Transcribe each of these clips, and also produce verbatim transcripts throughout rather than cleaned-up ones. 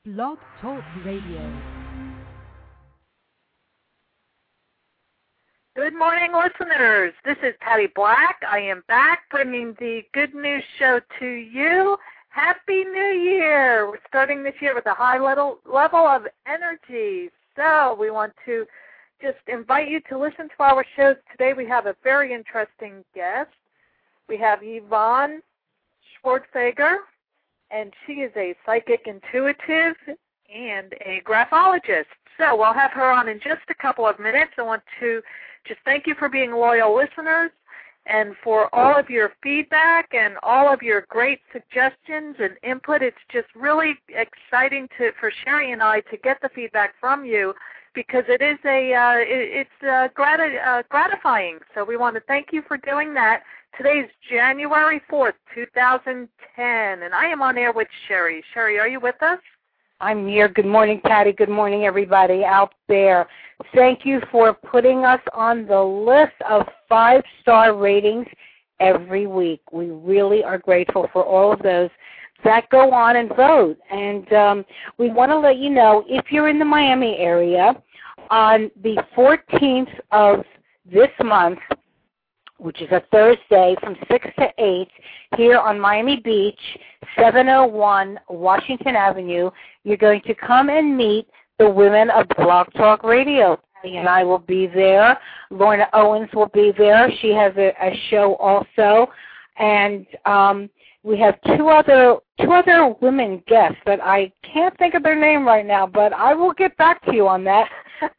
Blog Talk Radio. Good morning, listeners. This is Patty Black. I am back bringing the Good News Show to you. Happy New Year. We're starting this year with a high level, level of energy. So we want to just invite you to listen to our shows. Today we have a very interesting guest. We have Yvonne Schwartzegger, and she is a psychic intuitive and a graphologist. So we'll have her on in just a couple of minutes. I want to just thank you for being loyal listeners and for all of your feedback and all of your great suggestions and input. It's just really exciting to, for Sherry and I to get the feedback from you because it is a uh, it, it's uh, grati- uh, gratifying. So we want to thank you for doing that. Today is January fourth, two thousand ten, and I am on air with Sherry. Sherry, are you with us? I'm here. Good morning, Patty. Good morning, everybody out there. Thank you for putting us on the list of five-star ratings every week. We really are grateful for all of those that go on and vote. And um, we want to let you know, if you're in the Miami area, on the fourteenth of this month, which is a Thursday from six to eight, here on Miami Beach, seven oh one Washington Avenue, you're going to come and meet the women of Blog Talk Radio. Patty and I will be there. Lorna Owens will be there. She has a, a show also. And um, we have two other two other women guests that I can't think of their name right now, but I will get back to you on that.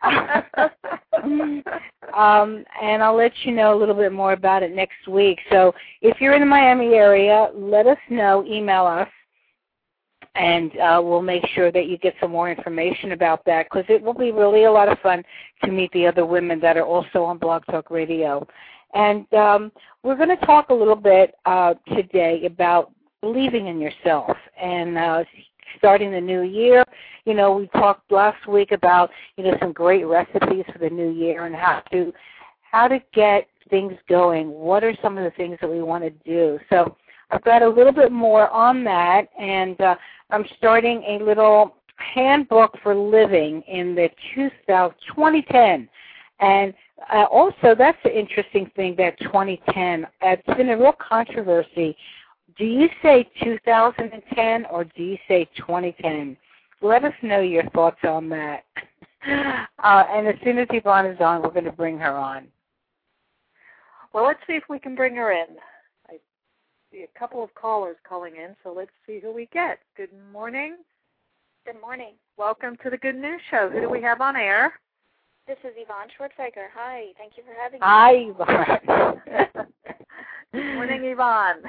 um, and I'll let you know a little bit more about it next week. So if you're in the Miami area, let us know, email us, and uh, we'll make sure that you get some more information about that because it will be really a lot of fun to meet the other women that are also on Blog Talk Radio. And um, we're going to talk a little bit uh, today about believing in yourself and uh, starting the new year. You know, we talked last week about, you know, some great recipes for the new year and how to how to get things going. What are some of the things that we want to do? So I've got a little bit more on that, and uh, I'm starting a little handbook for living in the twenty ten. And uh, also, that's the interesting thing, that twenty ten. It's been a real controversy. Do you say two thousand ten or do you say twenty ten? Let us know your thoughts on that. Uh, and as soon as Yvonne is on, we're going to bring her on. Well, let's see if we can bring her in. I see a couple of callers calling in, so let's see who we get. Good morning. Good morning. Welcome to the Good News Show. Who do we have on air? This is Yvonne Schwartzegger. Hi. Thank you for having me. Hi, Yvonne. Good morning, Yvonne.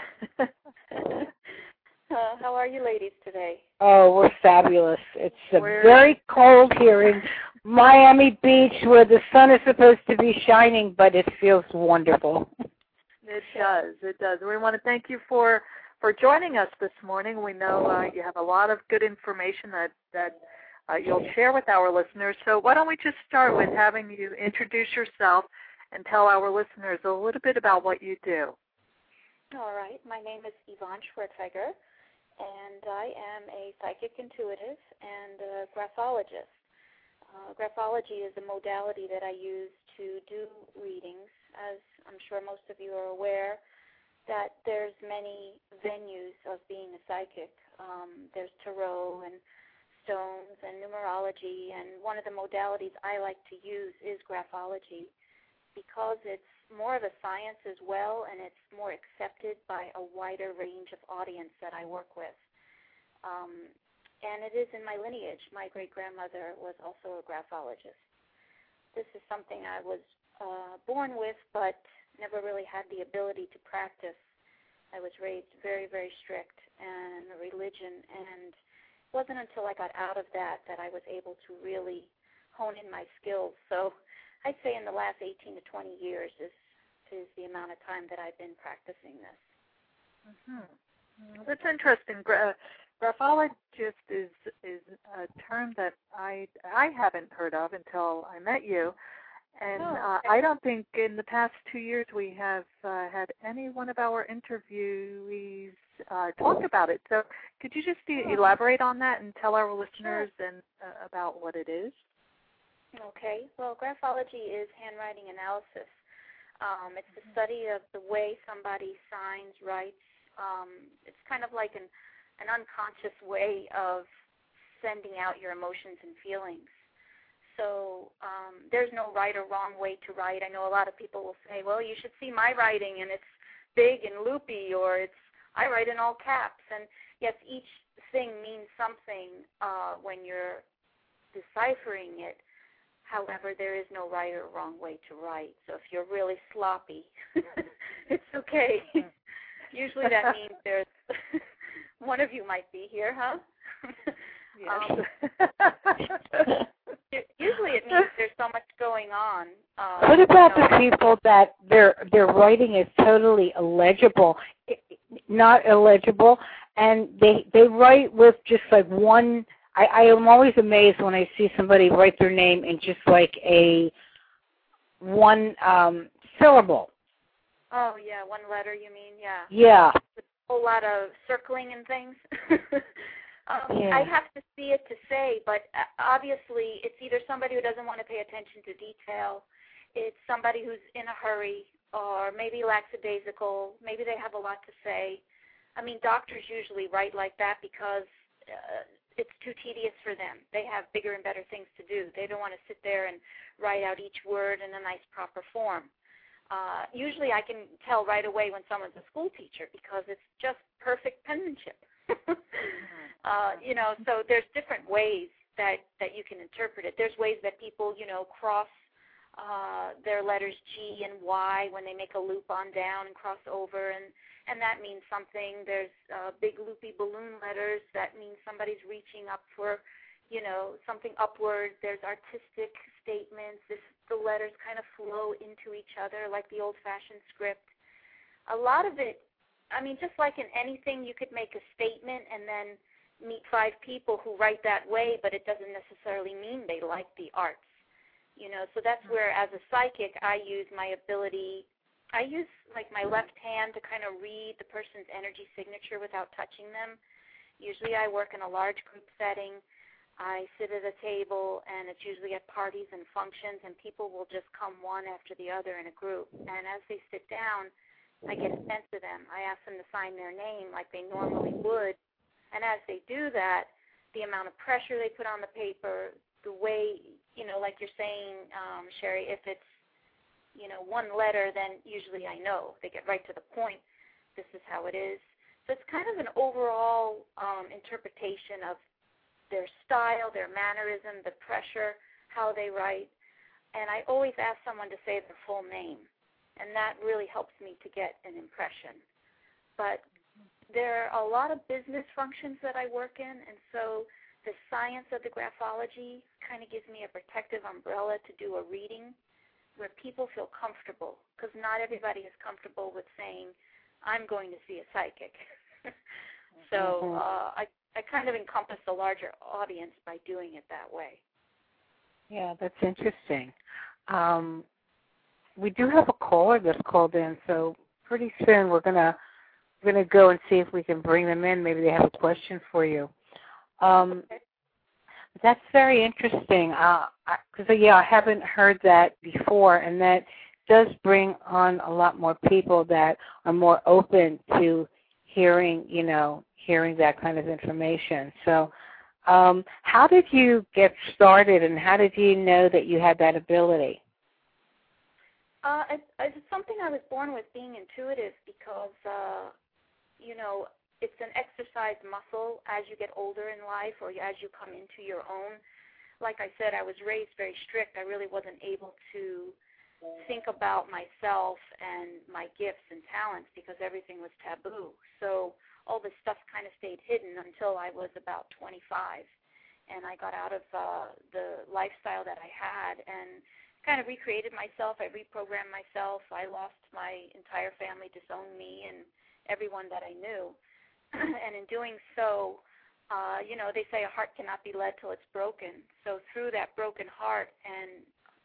uh, how are you ladies today? Oh, we're fabulous. It's uh, we're... very cold here in Miami Beach where the sun is supposed to be shining, but it feels wonderful. It does. It does. We want to thank you for, for joining us this morning. We know uh, you have a lot of good information that, that uh, you'll share with our listeners. So why don't we just start with having you introduce yourself and tell our listeners a little bit about what you do. All right. My name is Yvonne Schwartzegger, and I am a psychic intuitive and a graphologist. Uh, graphology is a modality that I use to do readings. As I'm sure most of you are aware, that there's many venues of being a psychic. Um, there's tarot and stones and numerology, and one of the modalities I like to use is graphology because it's more of a science as well, and it's more accepted by a wider range of audience that I work with. Um, and it is in my lineage. My great-grandmother was also a graphologist. This is something I was uh, born with, but never really had the ability to practice. I was raised very, very strict in religion, and it wasn't until I got out of that that I was able to really hone in my skills. So I'd say in the last eighteen to twenty years is, is the amount of time that I've been practicing this. Mm-hmm. That's interesting. Gra- graphologist is is a term that I I haven't heard of until I met you, And Oh, uh, okay. I don't think in the past two years we have uh, had any one of our interviewees uh, talk about it. So could you just e- elaborate on that and tell our listeners Sure. and uh, about what it is? Okay. Well, graphology is handwriting analysis. Um, it's the study of the way somebody signs, writes. Um, it's kind of like an, an unconscious way of sending out your emotions and feelings. So um, there's no right or wrong way to write. I know a lot of people will say, well, you should see my writing, and it's big and loopy, or it's I write in all caps. And yes, each thing means something uh, when you're deciphering it. However, there is no right or wrong way to write. So if you're really sloppy, it's okay. Usually that means there's one of you might be here, huh? Yes. um, usually it means there's so much going on. Uh, What about you know, the people that their their writing is totally illegible, not illegible, and they they write with just like one. I, I am always amazed when I see somebody write their name in just like a one um, syllable. Oh, yeah, one letter you mean, yeah. Yeah. With a whole lot of circling and things. um, Yeah. I have to see it to say, but obviously it's either somebody who doesn't want to pay attention to detail, it's somebody who's in a hurry, or maybe lackadaisical, maybe they have a lot to say. I mean, doctors usually write like that because uh, it's too tedious for them. They have bigger and better things to do. They don't want to sit there and write out each word in a nice, proper form. Uh, usually I can tell right away when someone's a school teacher because it's just perfect penmanship. uh, you know, so there's different ways that, that you can interpret it. There's ways that people, you know, cross uh, their letters G and Y when they make a loop on down and cross over, and, and that means something. There's uh, big loopy balloon letters. That means somebody's reaching up for, you know, something upward. There's artistic statements. This, the letters kind of flow into each other like the old-fashioned script. A lot of it, I mean, just like in anything, you could make a statement and then meet five people who write that way, but it doesn't necessarily mean they like the arts. You know, so that's where, as a psychic, I use my ability. I use, like, my left hand to kind of read the person's energy signature without touching them. Usually I work in a large group setting. I sit at a table, and it's usually at parties and functions, and people will just come one after the other in a group. And as they sit down, I get a sense of them. I ask them to sign their name like they normally would. And as they do that, the amount of pressure they put on the paper, the way, you know, like you're saying, um, Sherry, if it's, you know, one letter, then usually I know. They get right to the point. This is how it is. So it's kind of an overall um, interpretation of their style, their mannerism, the pressure, how they write. And I always ask someone to say their full name, and that really helps me to get an impression. But there are a lot of business functions that I work in, and so the science of the graphology kind of gives me a protective umbrella to do a reading where people feel comfortable, because not everybody is comfortable with saying, I'm going to see a psychic. So uh, I, I kind of encompass a larger audience by doing it that way. Yeah, that's interesting. Um, we do have a caller that's called in, so pretty soon we're gonna we're gonna go and see if we can bring them in. Maybe they have a question for you. Um, Okay. That's very interesting. Because uh, yeah, I haven't heard that before, and that does bring on a lot more people that are more open to hearing, you know, hearing that kind of information. So, um, how did you get started, and how did you know that you had that ability? Uh, it, it's something I was born with, being intuitive, because, uh, you know, it's an exercised muscle as you get older in life or as you come into your own. Like I said, I was raised very strict. I really wasn't able to think about myself and my gifts and talents because everything was taboo. So all this stuff kind of stayed hidden until I was about twenty-five. And I got out of uh, the lifestyle that I had and kind of recreated myself. I reprogrammed myself. I lost my entire family, disowned me, and everyone that I knew. And in doing so, uh, you know, they say a heart cannot be led till it's broken. So through that broken heart and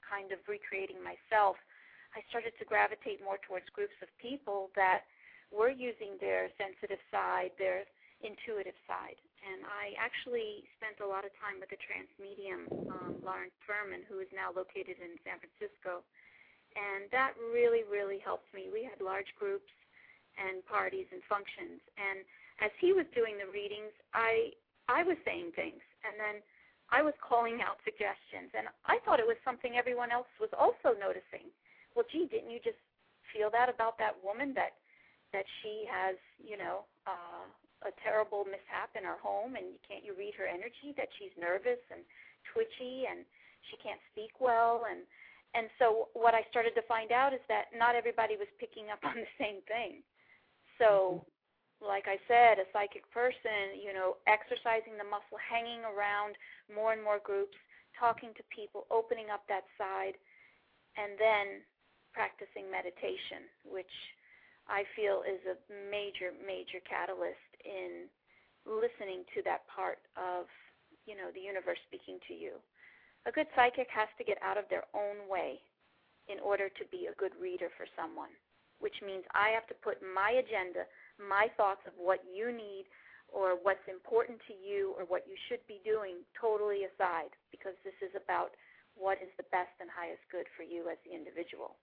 kind of recreating myself, I started to gravitate more towards groups of people that were using their sensitive side, their intuitive side. And I actually spent a lot of time with a trance medium, um, Lawrence Furman, who is now located in San Francisco. And that really, really helped me. We had large groups and parties and functions. And as he was doing the readings, I I was saying things. And then I was calling out suggestions. And I thought it was something everyone else was also noticing. Well, gee, didn't you just feel that about that woman, that that she has, you know, uh, a terrible mishap in her home, and can't you read her energy, that she's nervous and twitchy and she can't speak well? And and so what I started to find out is that not everybody was picking up on the same thing. So like I said, a psychic person, you know, exercising the muscle, hanging around more and more groups, talking to people, opening up that side, and then practicing meditation, which I feel is a major, major catalyst in listening to that part of, you know, the universe speaking to you. A good psychic has to get out of their own way in order to be a good reader for someone, which means I have to put my agenda, my thoughts of what you need or what's important to you or what you should be doing totally aside, because this is about what is the best and highest good for you as the individual.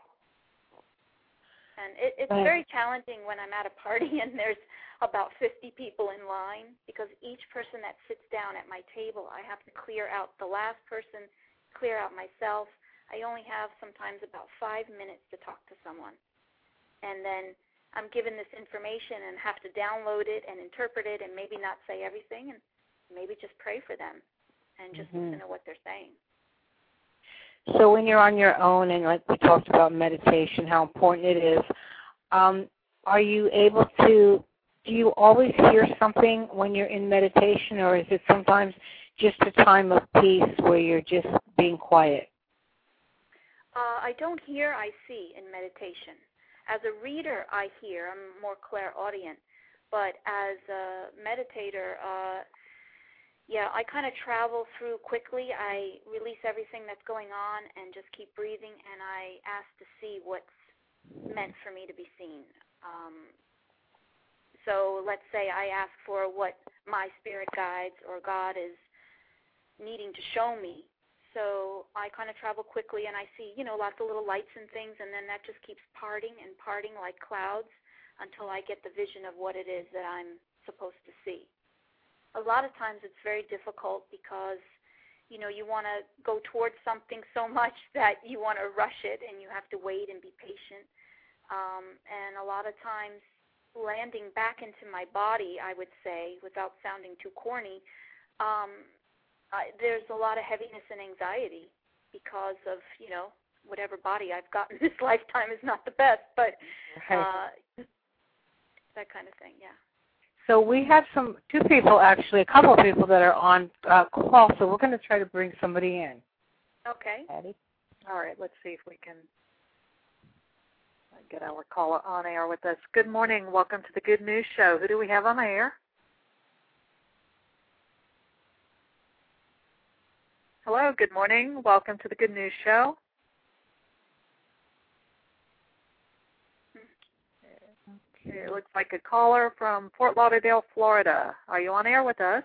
And it, it's very challenging when I'm at a party and there's about fifty people in line, because each person that sits down at my table, I have to clear out the last person, clear out myself. I only have sometimes about five minutes to talk to someone. And then I'm given this information and have to download it and interpret it and maybe not say everything, and maybe just pray for them and just mm-hmm. listen to what they're saying. So when you're on your own, and like we talked about meditation, how important it is, um, are you able to, do you always hear something when you're in meditation, or is it sometimes just a time of peace where you're just being quiet? Uh, I don't hear, I see in meditation. As a reader, I hear. I'm more clairaudient. But as a meditator, uh, yeah, I kind of travel through quickly. I release everything that's going on and just keep breathing, and I ask to see what's meant for me to be seen. Um, so let's say I ask for what my spirit guides or God is needing to show me. So I kind of travel quickly, and I see, you know, lots of little lights and things, and then that just keeps parting and parting like clouds until I get the vision of what it is that I'm supposed to see. A lot of times it's very difficult because, you know, you want to go towards something so much that you want to rush it, and you have to wait and be patient. Um, and a lot of times landing back into my body, I would say, without sounding too corny, um, I, there's a lot of heaviness and anxiety because of, you know, whatever body I've got in this lifetime is not the best, but uh, that kind of thing, yeah. So we have some, two people actually, a couple of people that are on uh, call, so we're going to try to bring somebody in. Okay. Patty? All right, let's see if we can get our caller on air with us. Good morning. Welcome to the Good News Show. Who do we have on the air? Hello, good morning. Welcome to the Good News Show. Okay, it looks like a caller from Fort Lauderdale, Florida. Are you on air with us?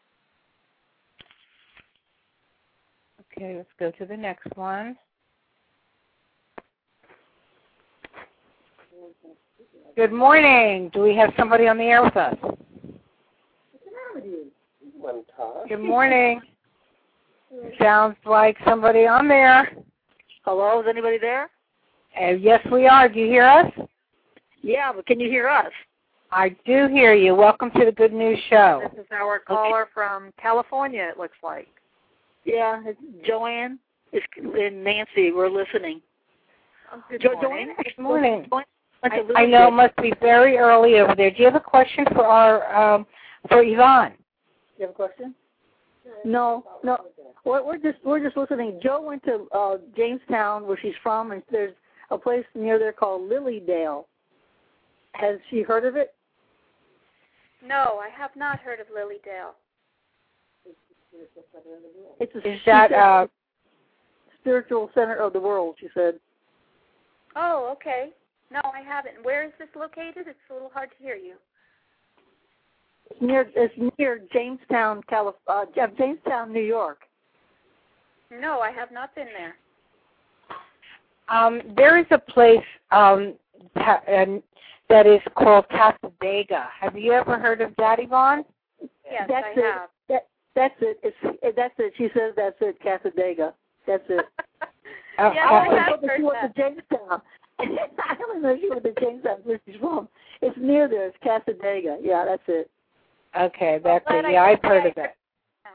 Okay, let's go to the next one. Good morning. Do we have somebody on the air with us? Good morning. Sounds like somebody on there. Hello, is anybody there? Uh, yes, we are. Do you hear us? Yeah, but can you hear us? I do hear you. Welcome to the Good News Show. This is our caller okay. from California, it looks like. Yeah, it's Joanne it's, and Nancy. We're listening. Oh, good jo- morning. Joanne, good morning. Joanne, I, I know it must be very early over there. Do you have a question for our um, for Yvonne? You have a question? No, no. We're, we're just we're just listening. Joe went to uh, Jamestown, where she's from, and there's a place near there called Lilydale. Has she heard of it? No, I have not heard of Lilydale. It's a, Is that uh, spiritual center of the world, she said. Oh, okay. No, I haven't. Where is this located? It's a little hard to hear you. It's near, it's near Jamestown, Calif- uh, Jamestown, New York. No, I have not been there. Um, there is a place um, ta- uh, that is called Casadega. Have you ever heard of that, Yvonne? Yes, that's I it. have. That, that's it. It's, that's it. She says that's it, Casadega. That's it. Uh, yeah, uh, I I have don't know heard she went that. to Jamestown. I don't know if she went to Jamestown, where she's from. It's near there. It's Casadega. Yeah, that's it. Okay, that's Well, it. Yeah, I, I've heard I, of that.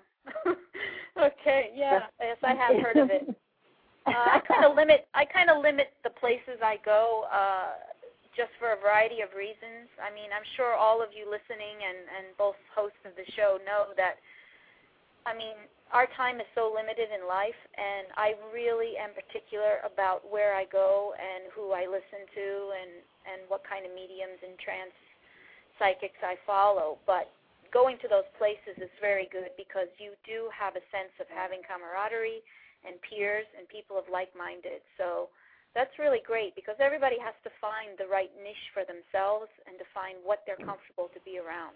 Okay, yeah, yes, I have heard of it. Uh, I kind of limit. I kind of limit the places I go, uh, just for a variety of reasons. I mean, I'm sure all of you listening and and both hosts of the show know that. I mean, our time is so limited in life, and I really am particular about where I go and who I listen to, and and what kind of mediums and trance psychics I follow. But going to those places is very good because you do have a sense of having camaraderie and peers and people of like-minded. So that's really great because everybody has to find the right niche for themselves and to find what they're comfortable to be around.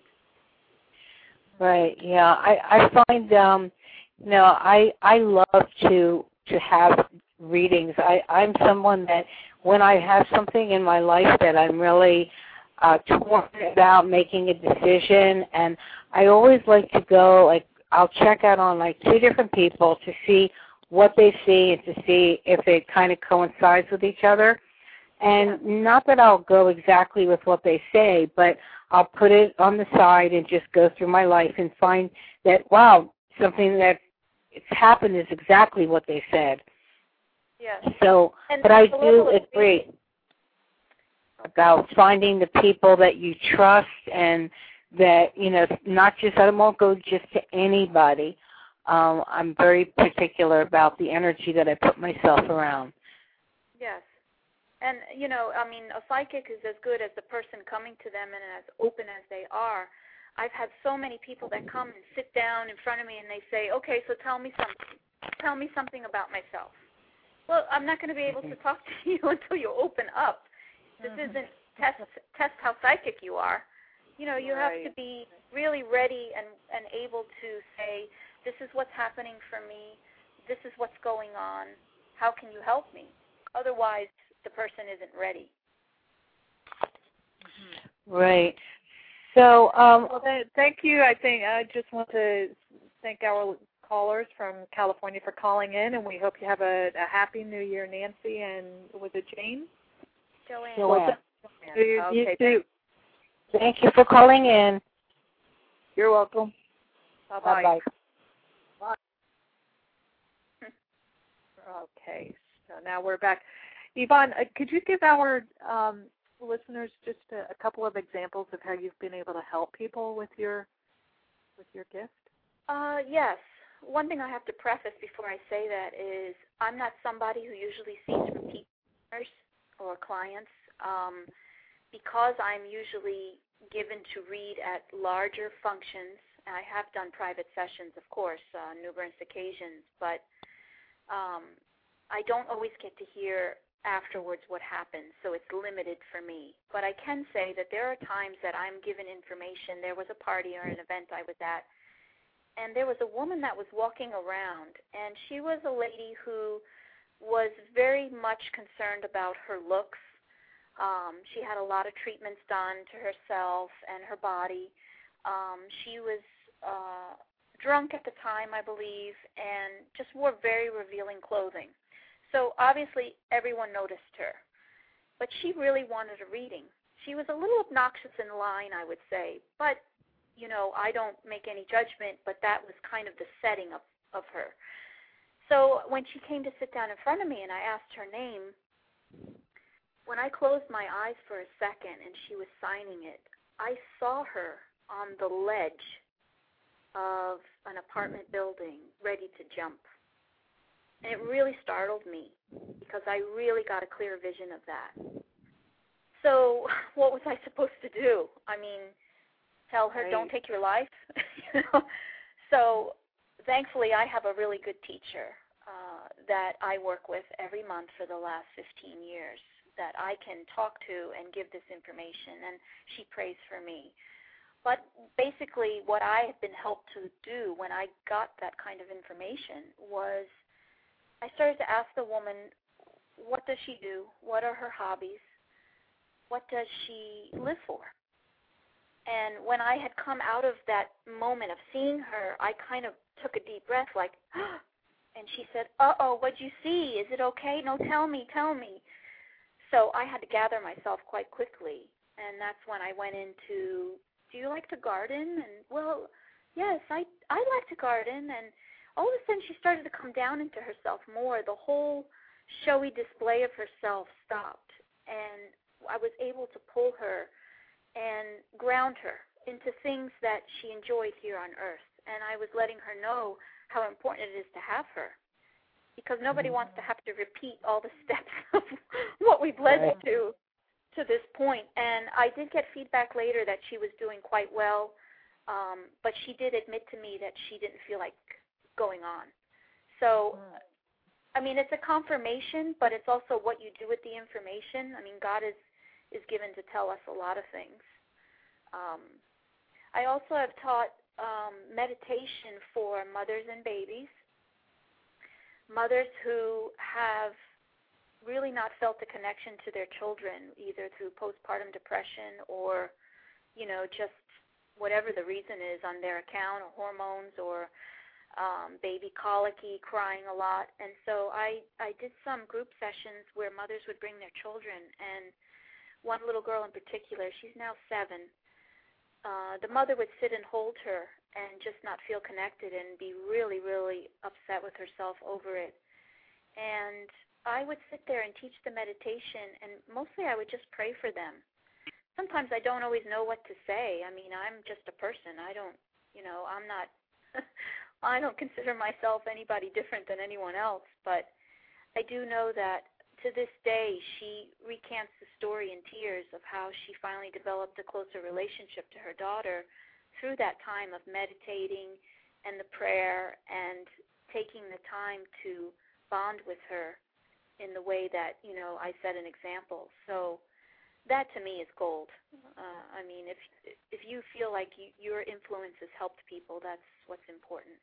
Right. Yeah. I I find um, you know, I I love to to have readings. I I'm someone that when I have something in my life that I'm really uh, torn about making a decision, and I always like to go, like, I'll check out on, like, two different people to see what they see and to see if it kind of coincides with each other. And yeah. Not that I'll go exactly with what they say, but I'll put it on the side and just go through my life and find that, wow, something that it's happened is exactly what they said. Yes. So, and but I do agree. Reading. About finding the people that you trust and that, you know, not just, I won't go just to anybody. Um, I'm very particular about the energy that I put myself around. Yes. And, you know, I mean, a psychic is as good as the person coming to them and as open as they are. I've had so many people that come and sit down in front of me and they say, okay, so tell me something. Tell me something about myself. Well, I'm not going to be able to talk to you until you open up. This mm-hmm. isn't test test how psychic you are. You know, you right. have to be really ready and, and able to say, this is what's happening for me. This is what's going on. How can you help me? Otherwise, the person isn't ready. Mm-hmm. Right. So, um, well, then, thank you. I think I just want to thank our callers from California for calling in, and we hope you have a, a happy New Year, Nancy, and was it Jane? Joanne. Joanne. You, okay, you too. Thank you for calling in. You're welcome. Bye-bye. Bye-bye. Bye. Okay, so now we're back. Yvonne, uh, could you give our um, listeners just a, a couple of examples of how you've been able to help people with your with your gift? Uh, yes. One thing I have to preface before I say that is I'm not somebody who usually sees repeat customers or clients. Um, because I'm usually given to read at larger functions, and I have done private sessions, of course, uh, numerous occasions, but um, I don't always get to hear afterwards what happens, so it's limited for me. But I can say that there are times that I'm given information. There was a party or an event I was at, and there was a woman that was walking around, and she was a lady who was very much concerned about her looks. Um, she had a lot of treatments done to herself and her body. Um, she was uh, drunk at the time, I believe, and just wore very revealing clothing. So obviously everyone noticed her. But she really wanted a reading. She was a little obnoxious in line, I would say. But, you know, I don't make any judgment, but that was kind of the setting of, of her. So when she came to sit down in front of me and I asked her name, when I closed my eyes for a second and she was signing it, I saw her on the ledge of an apartment building ready to jump. And it really startled me because I really got a clear vision of that. So what was I supposed to do? I mean, tell her, right. Don't take your life? you know? So thankfully I have a really good teacher uh, that I work with every month for the last fifteen years that I can talk to and give this information, and she prays for me. But basically what I have been helped to do when I got that kind of information was I started to ask the woman, what does she do? What are her hobbies? What does she live for? And when I had come out of that moment of seeing her, I kind of took a deep breath like, and she said, uh-oh, what'd you see? Is it okay? No, tell me, tell me. So I had to gather myself quite quickly, and that's when I went into, do you like to garden? And, well, yes, I, I like to garden. And all of a sudden she started to come down into herself more. The whole showy display of herself stopped, and I was able to pull her and ground her into things that she enjoyed here on earth. And I was letting her know how important it is to have her, because nobody wants to have to repeat all the steps of what we've led right. to to this point. And I did get feedback later that she was doing quite well, um, but she did admit to me that she didn't feel like going on. So, I mean, it's a confirmation, but it's also what you do with the information. I mean, God is, is given to tell us a lot of things. Um, I also have taught um, meditation for mothers and babies. Mothers who have really not felt the connection to their children, either through postpartum depression or, you know, just whatever the reason is on their account, or hormones, or um, baby colicky, crying a lot. And so I, I did some group sessions where mothers would bring their children, and one little girl in particular, she's now seven, uh, the mother would sit and hold her and just not feel connected and be really, really upset with herself over it. And I would sit there and teach the meditation, and mostly I would just pray for them. Sometimes I don't always know what to say. I mean, I'm just a person. I don't, you know, I'm not, I don't consider myself anybody different than anyone else, but I do know that to this day she recants the story in tears of how she finally developed a closer relationship to her daughter through that time of meditating and the prayer and taking the time to bond with her in the way that, you know, I set an example. So that to me is gold. Uh, I mean, if if you feel like you, your influence has helped people, that's what's important.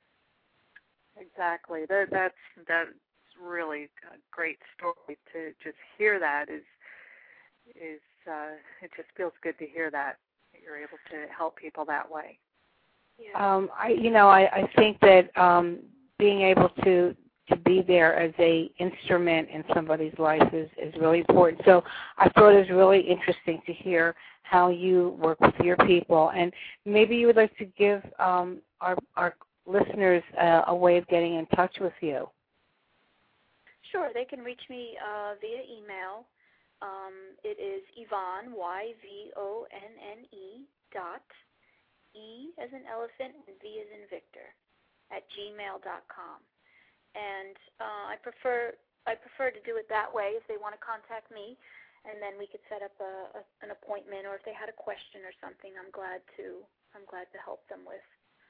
Exactly. That that's that's really a great story. To just hear that is is uh, it just feels good to hear that. You're able to help people that way. Yeah. Um, I, you know, I, I think that um, being able to to be there as a instrument in somebody's life is, is really important. So I thought it was really interesting to hear how you work with your people, and maybe you would like to give um, our our listeners uh, a way of getting in touch with you. Sure, they can reach me uh, via email. Um, it is Yvonne, Y V O N N E, dot, E as in elephant, and V as in Victor, at gmail dot com. And uh, I prefer I prefer to do it that way if they want to contact me, and then we could set up a, a, an appointment, or if they had a question or something, I'm glad to I'm glad to help them with.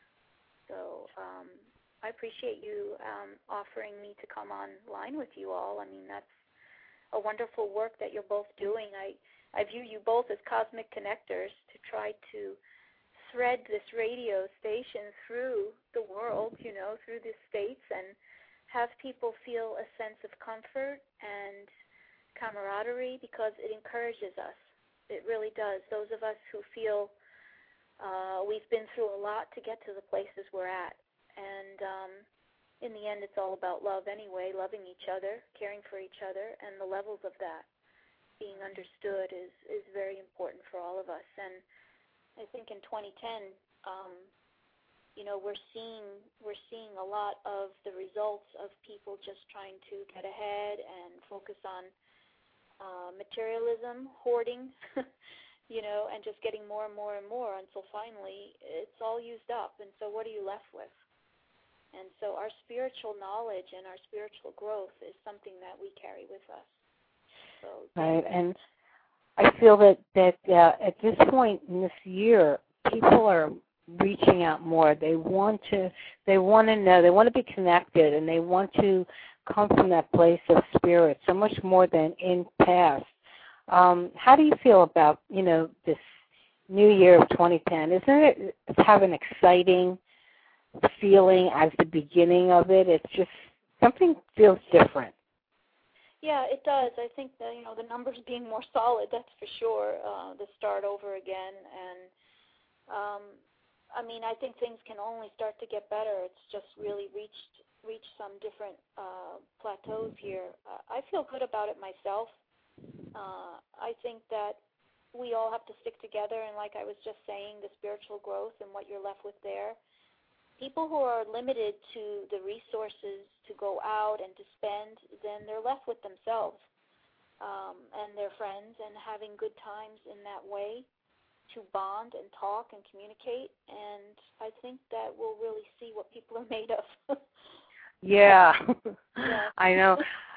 So um, I appreciate you um, offering me to come online with you all. I mean, that's a wonderful work that you're both doing. I, I view you both as cosmic connectors to try to thread this radio station through the world, you know, through the states, and have people feel a sense of comfort and camaraderie, because it encourages us. It really does. Those of us who feel uh, we've been through a lot to get to the places we're at. And um, in the end, it's all about love anyway, loving each other, caring for each other, and the levels of that being understood is, is very important for all of us. And I think in twenty ten, um, you know, we're seeing we're seeing a lot of the results of people just trying to get ahead and focus on uh, materialism, hoarding, you know, and just getting more and more and more until finally it's all used up. And so what are you left with? And so our spiritual knowledge and our spiritual growth is something that we carry with us. So, right, and I feel that, that uh, at this point in this year, people are reaching out more. They want to they want to know, they want to be connected, and they want to come from that place of spirit, so much more than in past. Um, how do you feel about, you know, this new year of twenty ten? Isn't it have an exciting feeling as the beginning of it? It's just, something feels different. Yeah, it does. I think that, you know, the numbers being more solid, that's for sure, uh, the start over again. And, um, I mean, I think things can only start to get better. It's just really reached reached some different uh, plateaus here. Uh, I feel good about it myself. Uh, I think that we all have to stick together, and like I was just saying, the spiritual growth and what you're left with there. People who are limited to the resources to go out and to spend, then they're left with themselves um, and their friends and having good times in that way to bond and talk and communicate. And I think that we'll really see what people are made of. Yeah, yeah. I know.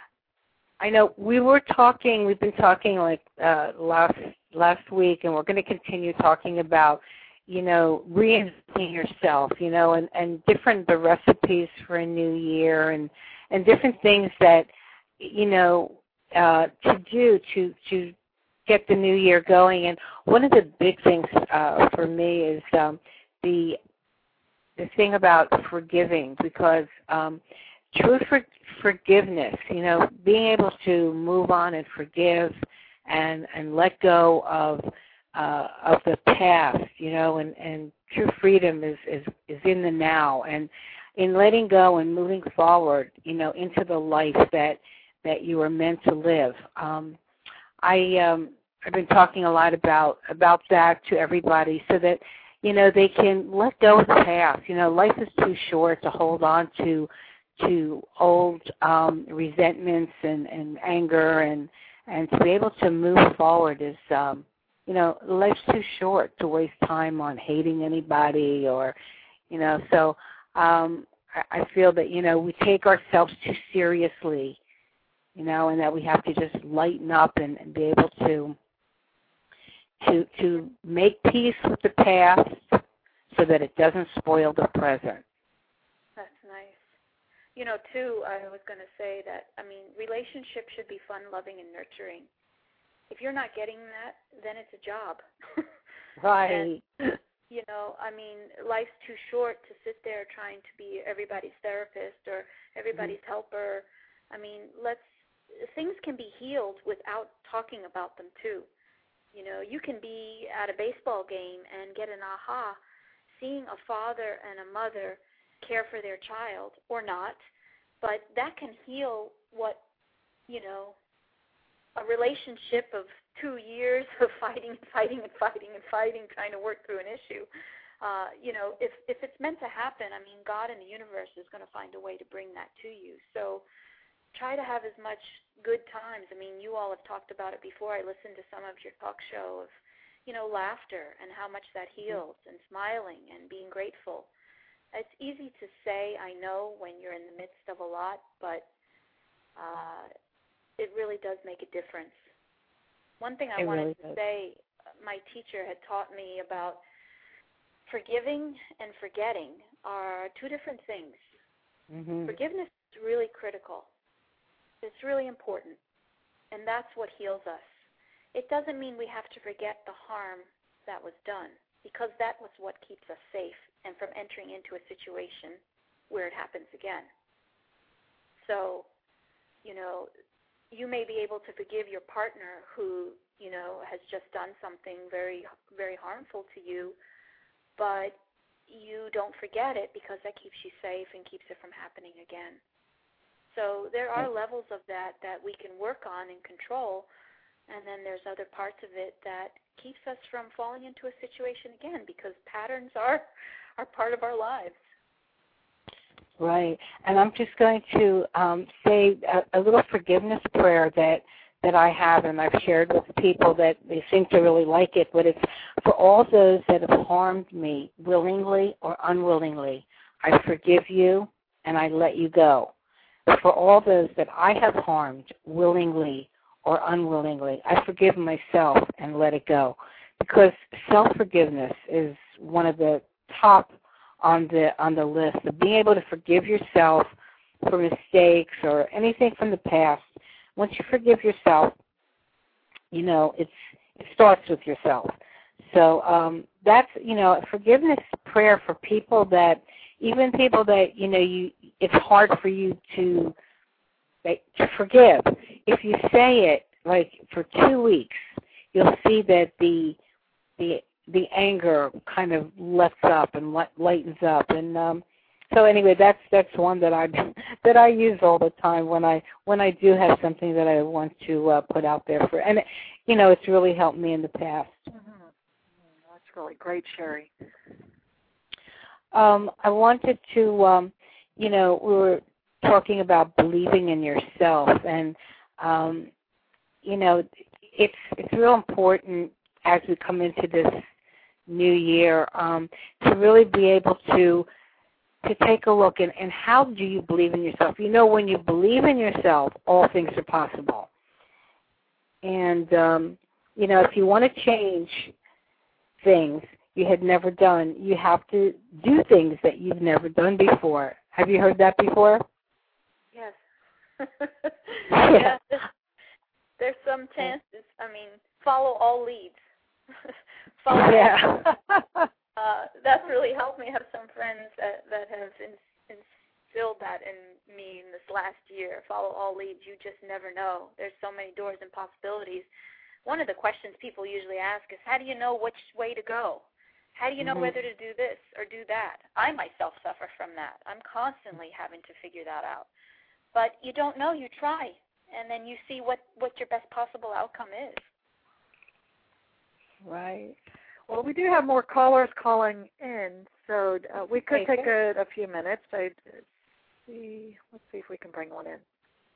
I know. We were talking. We've been talking like uh, last last week, and we're going to continue talking about, you know, reinventing yourself. You know, and, and different the recipes for a new year, and and different things that, you know, uh, to do to to get the new year going. And one of the big things uh, for me is um, the the thing about forgiving, because um, true for, forgiveness, you know, being able to move on and forgive and and let go of uh, of the past, you know, and, and true freedom is, is, is in the now, and in letting go and moving forward, you know, into the life that that you were meant to live. Um, I um, I've been talking a lot about about that to everybody, so that, you know, they can let go of the past. You know, life is too short to hold on to to old um, resentments and, and anger, and and to be able to move forward is, um, you know, life's too short to waste time on hating anybody, or, you know, so um, I, I feel that, you know, we take ourselves too seriously, you know, and that we have to just lighten up and, and be able to to to make peace with the past so that it doesn't spoil the present. That's nice. You know, too, I was going to say that, I mean, relationships should be fun, loving, and nurturing. If you're not getting that, then it's a job. Right. And, you know, I mean, life's too short to sit there trying to be everybody's therapist or everybody's mm-hmm. helper. I mean, let's, things can be healed without talking about them, too. You know, you can be at a baseball game and get an aha, seeing a father and a mother care for their child, or not, but that can heal what, you know, a relationship of two years of fighting and fighting and fighting and fighting, trying to work through an issue. Uh, you know, if, if it's meant to happen, I mean, God and the universe is going to find a way to bring that to you. So try to have as much good times. I mean, you all have talked about it before. I listened to some of your talk show of, you know, laughter and how much that heals, and smiling and being grateful. It's easy to say, I know, when you're in the midst of a lot, but uh, it really does make a difference. One thing I it wanted really to does. say, my teacher had taught me about forgiving and forgetting are two different things. Mm-hmm. Forgiveness is really critical. It's really important, and that's what heals us. It doesn't mean we have to forget the harm that was done, because that was what keeps us safe and from entering into a situation where it happens again. So, you know, you may be able to forgive your partner who, you know, has just done something very, very harmful to you, but you don't forget it because that keeps you safe and keeps it from happening again. So there are levels of that that we can work on and control, and then there's other parts of it that keeps us from falling into a situation again, because patterns are, are part of our lives. Right. And I'm just going to um, say a, a little forgiveness prayer that, that I have, and I've shared with people that they seem to really like it, but it's for all those that have harmed me willingly or unwillingly. I forgive you and I let you go. For all those that I have harmed willingly or unwillingly, I forgive myself and let it go. Because self-forgiveness is one of the top on the on the list of being able to forgive yourself for mistakes or anything from the past, once you forgive yourself, you know, it's it starts with yourself. So um, that's, you know, a forgiveness prayer for people that, even people that, you know, you it's hard for you to to forgive. If you say it like for two weeks, you'll see that the the the anger kind of lets up and lightens up. And um, so anyway, that's that's one that I that I use all the time when I when I do have something that I want to uh, put out there for, and you know, it's really helped me in the past. Mm-hmm. That's really great, Sherry. Um, I wanted to, um, you know, we were talking about believing in yourself, and um, you know, it's it's real important as we come into this new year um, to really be able to to take a look and, and how do you believe in yourself? You know, when you believe in yourself, all things are possible. And um, you know, if you want to change things you had never done, you have to do things that you've never done before. Have you heard that before? Yes. Yeah. Yeah. There's some chances. I mean, follow all leads. follow Yeah. uh, that's really helped me. I have some friends that, that have in, instilled that in me in this last year. Follow all leads. You just never know. There's so many doors and possibilities. One of the questions people usually ask is, how do you know which way to go? How do you know mm-hmm. whether to do this or do that? I myself suffer from that. I'm constantly having to figure that out. But you don't know. You try, and then you see what, what your best possible outcome is. Right. Well, we do have more callers calling in, so uh, we could take a, a few minutes. I'd see. Let's see if we can bring one in.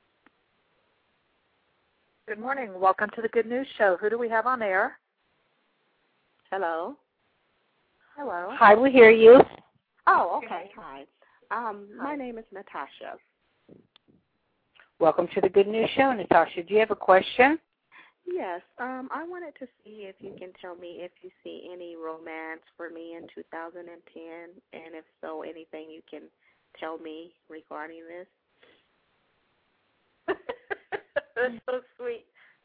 Good morning. Welcome to the Good News Show. Who do we have on air? Hello. Hello. Hi, we hear you. Oh, okay. Hi. Um, Hi. My name is Natasha. Welcome to the Good News Show, Natasha. Do you have a question? Yes. Um, I wanted to see if you can tell me if you see any romance for me in two thousand ten, and if so, anything you can tell me regarding this. That's so sweet.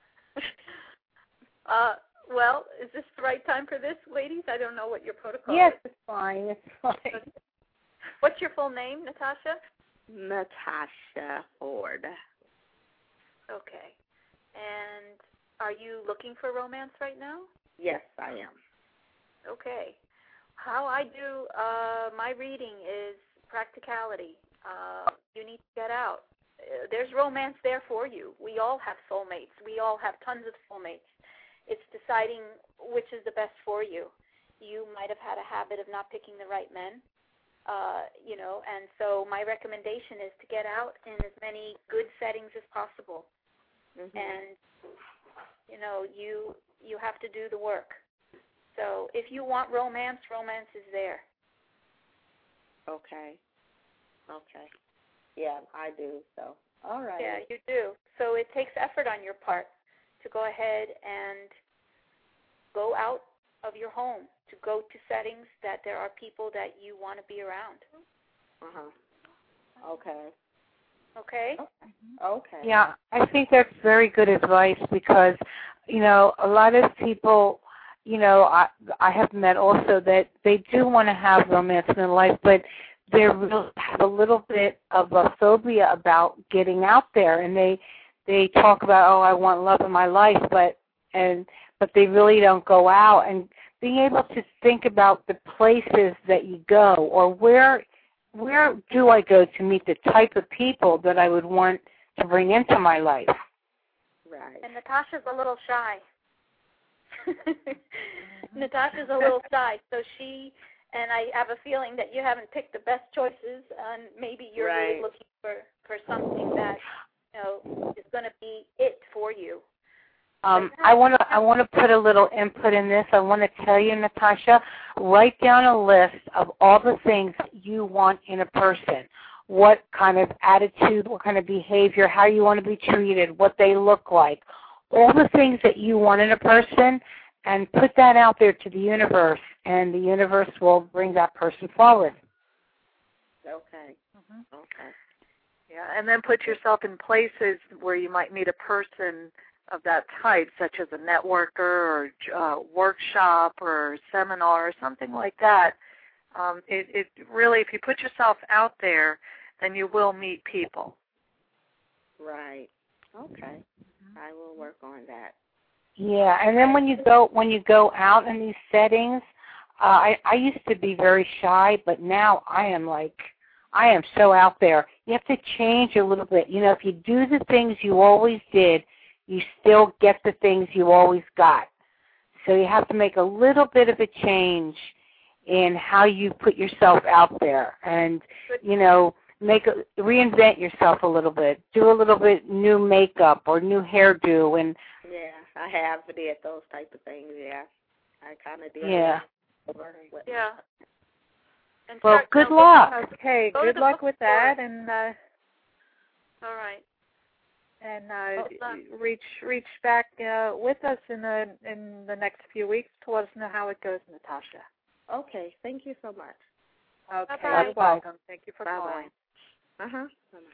uh, well, is this the right time for this, ladies? I don't know what your protocol yes, is. Yes, it's fine. It's fine. What's your full name, Natasha? Natasha Ford. Okay. And are you looking for romance right now? Yes, I am. Okay. How I do uh, my reading is practicality. Uh, you need to get out. Uh, there's romance there for you. We all have soulmates. We all have tons of soulmates. It's deciding which is the best for you. You might have had a habit of not picking the right men. Uh, you know, and so my recommendation is to get out in as many good settings as possible. Mm-hmm. And, you know, you you have to do the work. So if you want romance, romance is there. Okay. Okay. Yeah, I do, so. All right. Yeah, you do. So it takes effort on your part to go ahead and go out of your home, to go to settings that there are people that you want to be around. Uh-huh. Okay. Okay? Okay. Yeah, I think that's very good advice because, you know, a lot of people, you know, I I have met also that they do want to have romance in their life, but they really have a little bit of a phobia about getting out there, and they they talk about, oh, I want love in my life, but and but they really don't go out. And being able to think about the places that you go, or where where do I go to meet the type of people that I would want to bring into my life. Right. And Natasha's a little shy. Natasha's a little shy, so she, and I have a feeling that you haven't picked the best choices, and maybe you're right. really looking for, for something that, you know, is going to be it for you. Um, I want to I want to put a little input in this. I want to tell you, Natasha, write down a list of all the things you want in a person. What kind of attitude, what kind of behavior, how you want to be treated, what they look like. All the things that you want in a person, and put that out there to the universe, and the universe will bring that person forward. Okay. Mm-hmm. Okay. Yeah, and then put yourself in places where you might meet a person of that type, such as a networker or uh, workshop or seminar or something like that. Um, it, it really, if you put yourself out there, then you will meet people. Right. Okay. I will work on that. Yeah, and then when you go when you go out in these settings, uh, I I used to be very shy, but now I am like I am so out there. You have to change a little bit. You know, if you do the things you always did, you still get the things you always got. So you have to make a little bit of a change in how you put yourself out there, and you know, make a, reinvent yourself a little bit. Do a little bit new makeup or new hairdo, and yeah, I have did those type of things. Yeah, I kind of did. Yeah. Yeah. And well, start, good no, luck. Okay, Go to good the luck with bookstore. that, and uh, All right. and uh, Oh, reach reach back uh, with us in the in the next few weeks to let us know how it goes, Natasha. Okay, thank you so much. Okay, Bye-bye. you're welcome. Thank you for Bye-bye. calling. Uh-huh.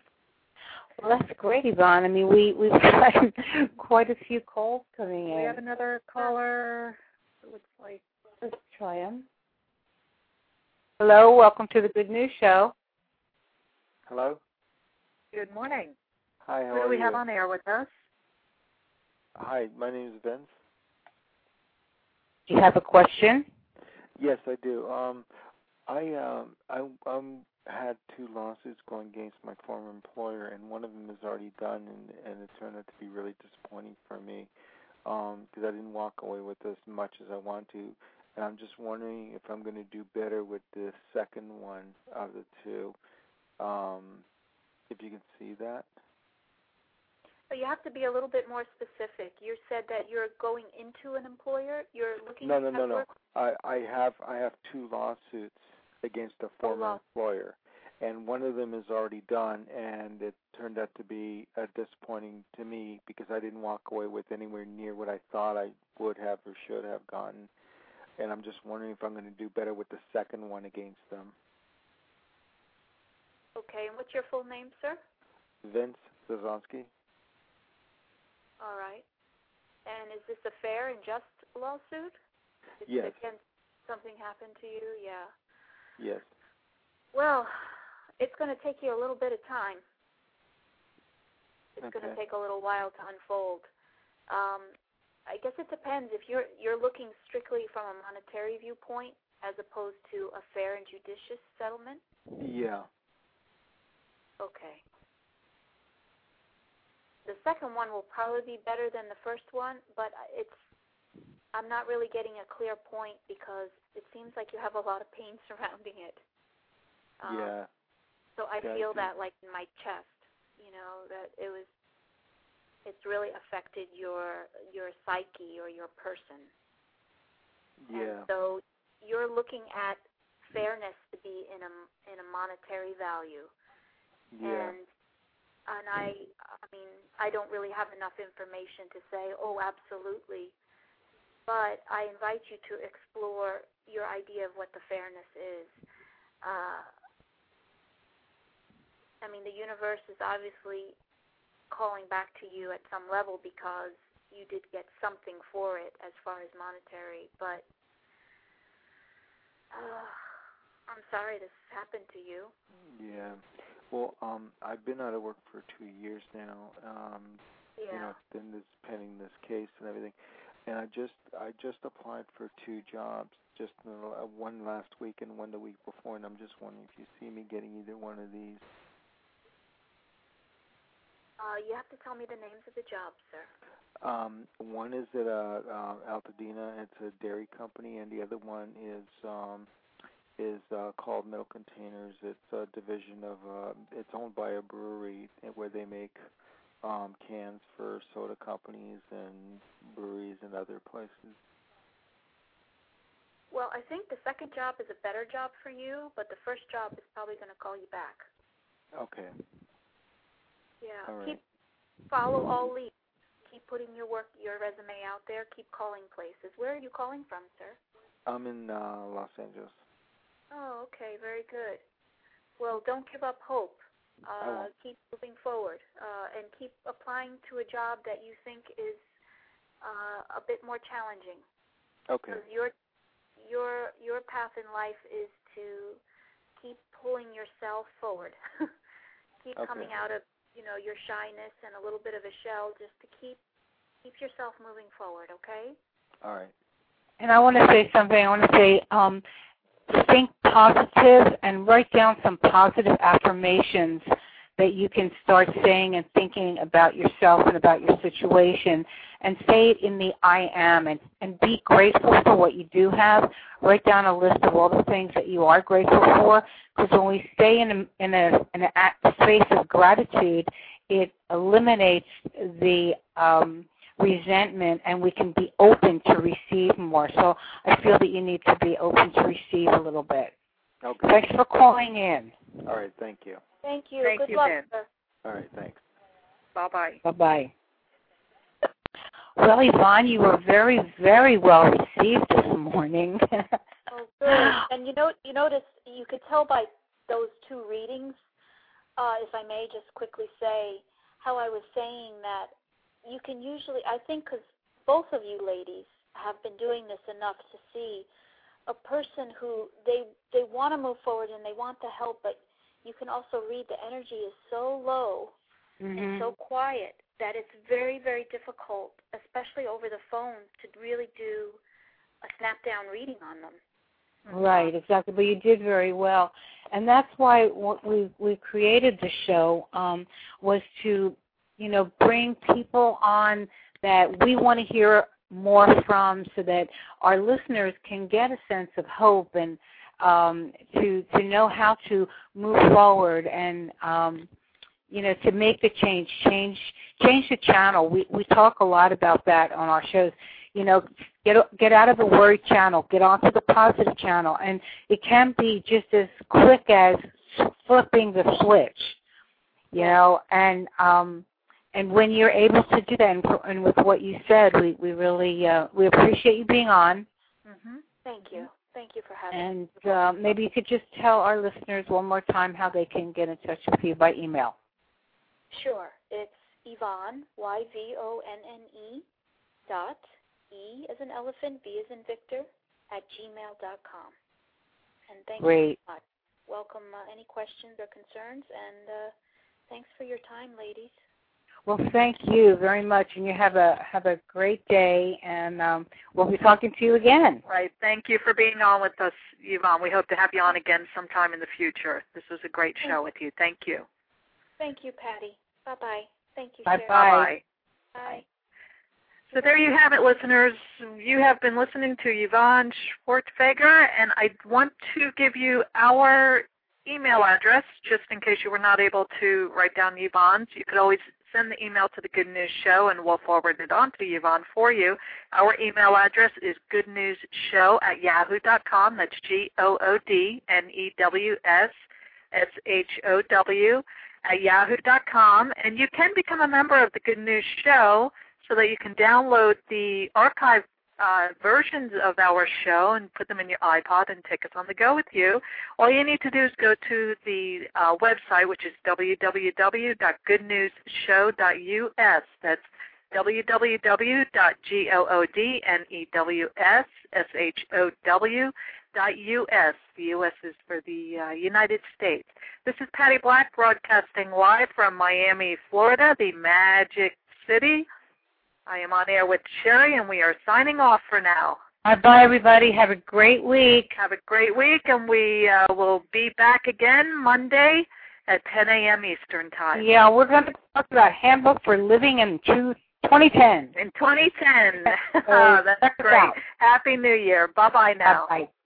Well, that's great, Yvonne. I mean, we, we've got quite a few calls coming in. We have another caller. It looks like. Let's try them. Hello, welcome to the Good News Show. Hello? Good morning. Hi, how Who are do we you? have on air with us? Hi, my name is Vince. Do you have a question? Yes, I do. Um, I um, I um had two lawsuits going against my former employer, and one of them is already done, and and it turned out to be really disappointing for me because I didn't walk away with as much as I want to, and I'm just wondering if I'm going to do better with the second one of the two. Um, if you can see that. But you have to be a little bit more specific. You said that you're going into an employer. You're looking No, at no, no, no. work? I, I have I have two lawsuits against a former law. employer, and one of them is already done, and it turned out to be uh, disappointing to me because I didn't walk away with anywhere near what I thought I would have or should have gotten, and I'm just wondering if I'm going to do better with the second one against them. Okay, and what's your full name, sir? Vince Zazonsky. All right. And is this a fair and just lawsuit? Is Yes. it against something happened to you? Yeah. Yes. Well, it's going to take you a little bit of time. It's Okay. going to take a little while to unfold. Um, I guess it depends. If you're you're looking strictly from a monetary viewpoint as opposed to a fair and judicious settlement? Yeah. Okay. The second one will probably be better than the first one, but it's I'm not really getting a clear point because it seems like you have a lot of pain surrounding it. Um, yeah. So I Yeah, I feel do. that like in my chest, you know, that it was it's really affected your your psyche or your person. Yeah. And so you're looking at fairness to be in a in a monetary value. Yeah. And and I I mean, I don't really have enough information to say, oh, absolutely. But I invite you to explore your idea of what the fairness is. Uh, I mean, the universe is obviously calling back to you at some level because you did get something for it as far as monetary. But uh, I'm sorry this happened to you. Yeah. Well, um, I've been out of work for two years now. Um, Yeah. You know, in this pending this case and everything, and I just I just applied for two jobs, just uh, one last week and one the week before, and I'm just wondering if you see me getting either one of these. Uh, you have to tell me the names of the jobs, sir. Um, one is at uh, uh, Altadena, it's a dairy company, and the other one is um, is uh, called Metal Containers. It's a division of uh, it's owned by a brewery where they make um, cans for soda companies and breweries and other places. Well, I think the second job is a better job for you, but the first job is probably going to call you back. Okay. Yeah. All right. Keep follow all leads. Keep putting your work, your resume out there. Keep calling places. Where are you calling from, sir? I'm in uh, Los Angeles. Oh, okay. Very good. Well, don't give up hope. Uh, keep moving forward uh, and keep applying to a job that you think is uh, a bit more challenging. Okay. Because your your your path in life is to keep pulling yourself forward. Keep okay. coming out of, you know, your shyness and a little bit of a shell, just to keep keep yourself moving forward. Okay. All right. And I want to say something. I want to say, um, think positive and write down some positive affirmations that you can start saying and thinking about yourself and about your situation, and say it in the I am, and, and be grateful for what you do have. Write down a list of all the things that you are grateful for, because when we stay in a, in a, in a space of gratitude, it eliminates the um, resentment, and we can be open to receive more. So I feel that you need to be open to receive a little bit. Okay. Thanks for calling in. All right, thank you. Thank you. Thank Good you, luck, Ben. sir. All right, thanks. Bye-bye. Bye-bye. Well, Yvonne, you were very, very well received this morning. Oh, good. And you know, you notice, you could tell by those two readings, uh, if I may just quickly say, how I was saying that you can usually, I think because both of you ladies have been doing this enough to see a person who they they want to move forward and they want to help, but you can also read the energy is so low mm-hmm. and so quiet that it's very, very difficult, especially over the phone, to really do a snap-down reading on them. Right, exactly. But you did very well. And that's why what we, we created the show um, was to, you know, bring people on that we want to hear more from, so that our listeners can get a sense of hope and um, to to know how to move forward and, um, you know, to make the change, change change the channel. We we talk a lot about that on our shows. You know, get get out of the worry channel, get onto the positive channel, and it can be just as quick as flipping the switch, you know, and um, and when you're able to do that, and, and with what you said, we we really uh, we appreciate you being on. Mm-hmm. Thank you. Thank you for having me. And uh, maybe you could just tell our listeners one more time how they can get in touch with you by email. Sure. It's Yvonne, Y V O N N E, dot, E as in elephant, V as in Victor, at gmail dot com. And thank Great. you so much. Welcome uh, any questions or concerns, and uh, thanks for your time, ladies. Well, thank you very much, and you have a have a great day, and um, we'll be talking to you again. Right. Thank you for being on with us, Yvonne. We hope to have you on again sometime in the future. This was a great show with you. Thank you. Thank you, Patty. Bye-bye. Thank you, Bye-bye. Sherry. Bye. Bye. So there you have it, listeners. You have been listening to Yvonne Schwartzfeger, and I want to give you our email address just in case you were not able to write down Yvonne's. You could always send the email to the Good News Show, and we'll forward it on to Yvonne for you. Our email address is goodnewsshow at yahoo dot com. That's G O O D N E W S S H O W at yahoo dot com. And you can become a member of the Good News Show so that you can download the archive uh, versions of our show and put them in your iPod and take us on the go with you. All you need to do is go to the uh, website, which is w w w dot good news show dot u s. That's w w w dot good news dot u s. The U S is for the uh, United States. This is Patty Black broadcasting live from Miami, Florida, the Magic City. I am on air with Sherry, and we are signing off for now. Bye-bye, everybody. Have a great week. Have a great week, and we uh, will be back again Monday at ten a.m. Eastern Time. Yeah, we're going to talk about Handbook for Living in twenty ten. In twenty ten. So oh, that's check us great. out. Happy New Year. Bye-bye now. Bye-bye.